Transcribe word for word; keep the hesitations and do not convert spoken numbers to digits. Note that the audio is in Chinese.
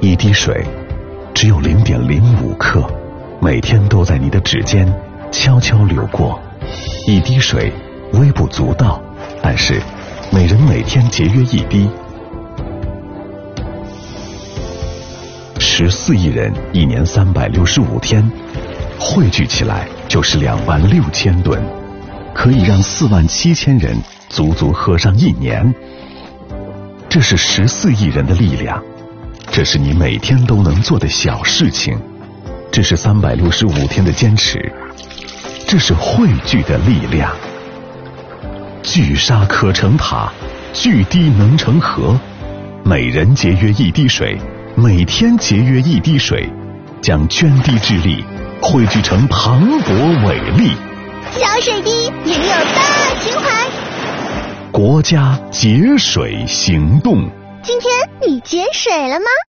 一滴水只有零点零五克，每天都在你的指尖悄悄流过。一滴水微不足道，但是每人每天节约一滴，十四亿人一年三百六十五天，汇聚起来就是两万六千吨，可以让四万七千人足足喝上一年。这是十四亿人的力量，这是你每天都能做的小事情，这是三百六十五天的坚持，这是汇聚的力量。聚沙可成塔，聚滴能成河。每人节约一滴水，每天节约一滴水，将涓滴之力汇聚成磅礴伟力。 小水滴也有大情怀。 国家节水行动。 今天你节水了吗？